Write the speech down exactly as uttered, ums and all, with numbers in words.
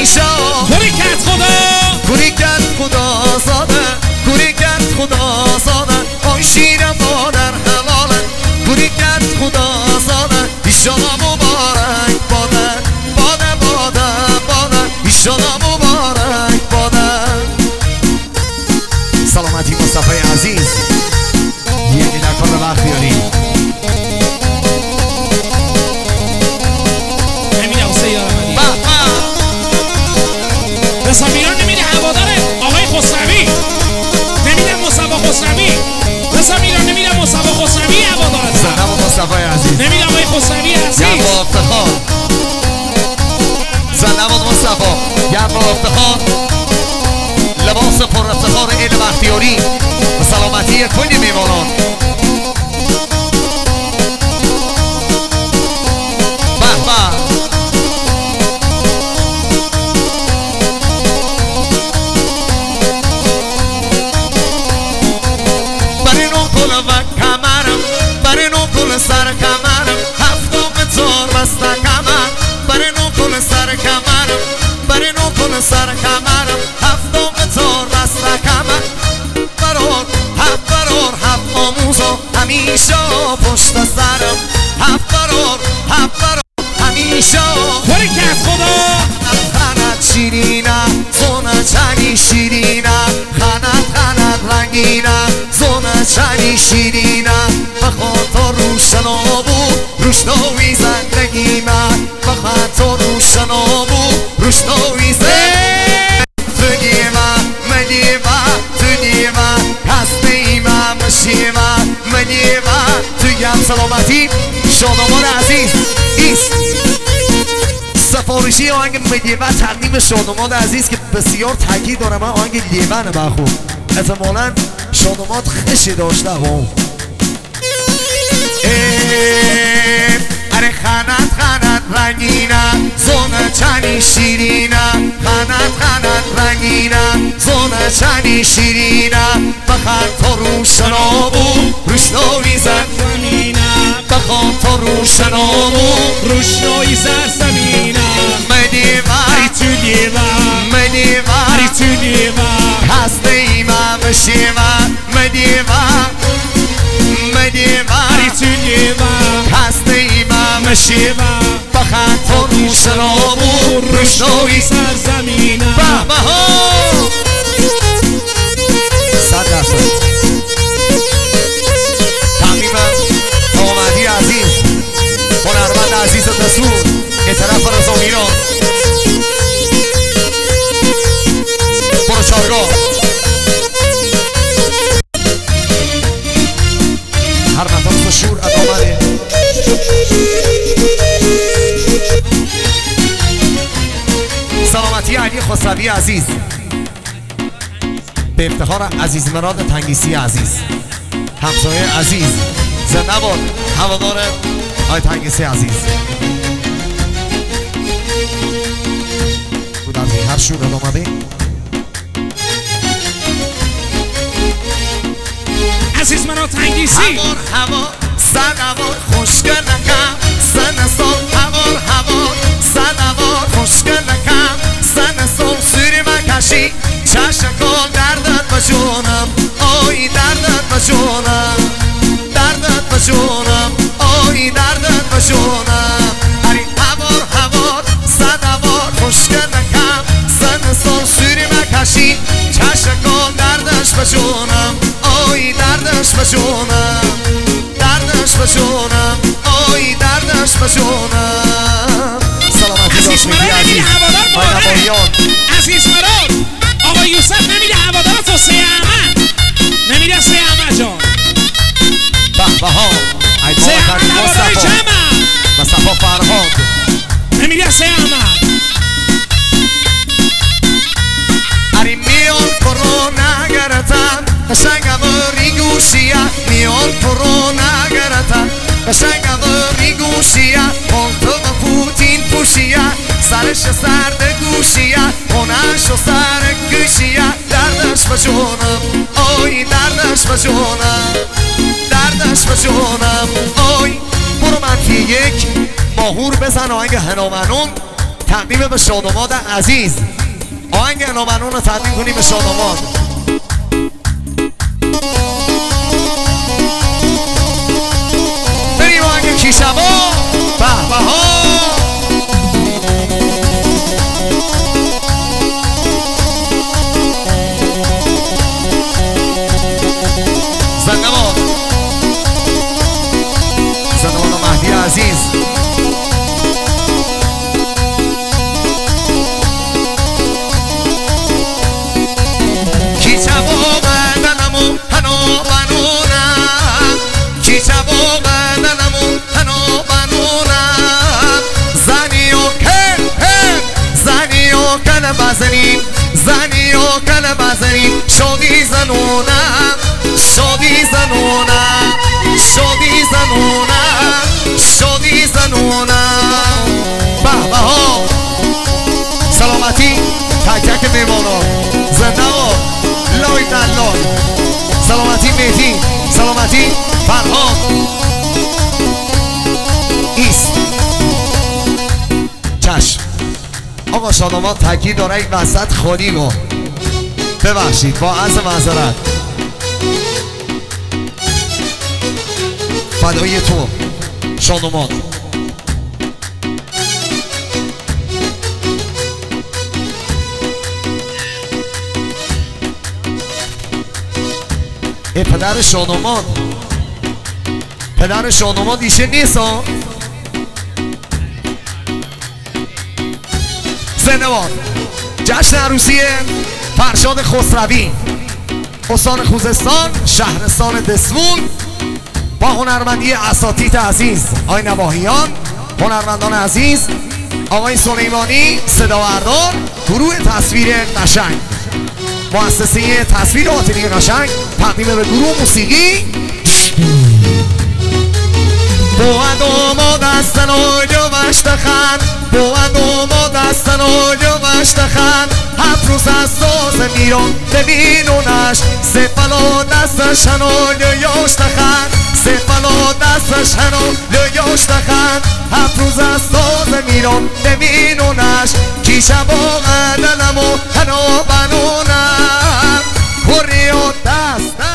همیشه کوری کرد خدا کوری کرد خدا زاده کوری کرد خدا زاده آن شیر مادر حلاله کوری کرد خدا زاده ایشالا مبارک باده باده باده باده ایشالا مبارک باده سلامتی مصطفی عزیز یکی در کار وقت بیاری نمیده حسین یارمدی رسا میران نمیده هواداره آقای خسروی نمیده مصطفی خسروی رسا میران نمیده مصطفی خسروی هواداره زنم مصطفی عزیز نمیده آقای خسروی عزیز یم با افتخار زنم مصطفی یم با افتخار لباس پر افتخار عید بختیاری و سلامتی کل میمانان به به برای نو کل و کمرم برای نو کل سر کمرم هفتم بزار بسته کمر برای نو کل سر کمرم برای نو کل سر کمرم هفتم بزار بسته کمر برار هفت برار هفت آموزا همیشه پشت سرم هفت برار هفت برار همیشه کوری کرد خدا خند شیرینه زونه چنی شیرینه خند خند رنگینه زونه چنی شیرینه بخاطر روشنا بود روشنوی زندگی من بخاطر روشنا بود روشنوی زندگی من منی من توی من هستی من مشی من منی من تویم سلامتی شادمان عزیز ایست سفارشی آهنگ ملیوه تقدیم شادمان عزیز که بسیار تاکید دارم من آهنگ لیوه بخون احتمالا شادمات خشی داشته هم اره خند خند رنگینه زونه چنی شیرینه خند خند رنگینه زونه چنی شیرینه بخند تا روشنا بود روشنایی زمینه بخند تا روشنا بود روشنایی زرزمینه منیوه ای تو نیوه منیوه ای تو نیوه هسته ایمه مشیوه منیوه منیوه ای تو نیوه هسته ایمه مشیوه بخند تا روشنا بود روشنایی سرزمینه به به ها صد درصد تعمیم آمدی عزیز هنرمند عزیز دستور این طرف رضا میران برو چارگاه هر مطاف شور ادامه سلامتی علی خسروی عزیز به افتخار عزیز مراد تنگیسی عزیز همسایه عزیز زنده باد هوادار آی تنگیسی عزیز بود از هر شور ادامه عزیز مرا تنگیسی هوار هوا سن هوار خوشگل نکم سن سال هوار هوا سن هوار خوشگل نکم سن سال سوری مکشی چشکال دردت بجونم آی دردت بجونم دردت بجونم آی دردت بجونم اری هوار هوار سن هوار خوشگل نکم سن سال سوری مکشی چشکال دردش بجونم آی دردش بجونم دردش بجونم آی دردش بجونم سلامتی عزیز مراد نمیده هوادار مادر عزیز مراد آقا یوسف نمیده هوادار تو سه احمد نمیده سه احمد جان به به ها سه احمد هوادار جمع مصطفی فرهاد نمیده سه احمد اری میان کرو نگرتم قشنگم ریگوشیه میان کرو نگرتم قشنگم ریگوشیه پانتو پوتین پوشیه سرش سرد گوشیه خونش و سر گوشیه دردش بجونم آی دردش بجونم دردش بجونم آی برو من که یک ماهور بزن آهنگ هنومنون تقدیم به شادماد عزیز. آهنگ انابنون رو تقدیم کنیم به شادماد. بریم آهنگ کیشبا به به ها. زندباد زندباد مهدی عزیز. بزنیم زنی و کل بزنیم شادی زنونم شادی زنونم شادی زنونم شادی زنونم به به ها. سلامتی تک تک میمانان زنده و لای دلال. سلامتی مهدی سلامتی فرهاد ایست. چشم آقا شادماد تاکید داره این وسط خالی گو ببخشید با عرض معذرت. فدای تو شادماد. ای پدر شادماد پدر شادماد ایشه نیست ها. زندباد جشن عروسی فرشاد خسروی استان خوزستان شهرستان دسمون با هنرمندی اساتید عزیز آقای نواحیان، هنرمندان عزیز آقای سلیمانی صداوردار، گروه تصویر قشنگ، مؤسسه تصویر آتلیه قشنگ تقدیم به گروه موسیقی. بود و دستن و وشتخن بود و دستن و وشتخن هفت روز از ساز میران ببینونش سفلا دستشن و یاشتخن سفلا دستشن و یاشتخن هفت روز از ساز میران ببینونش کیشبا قدنم و هنو بنونم کری و دست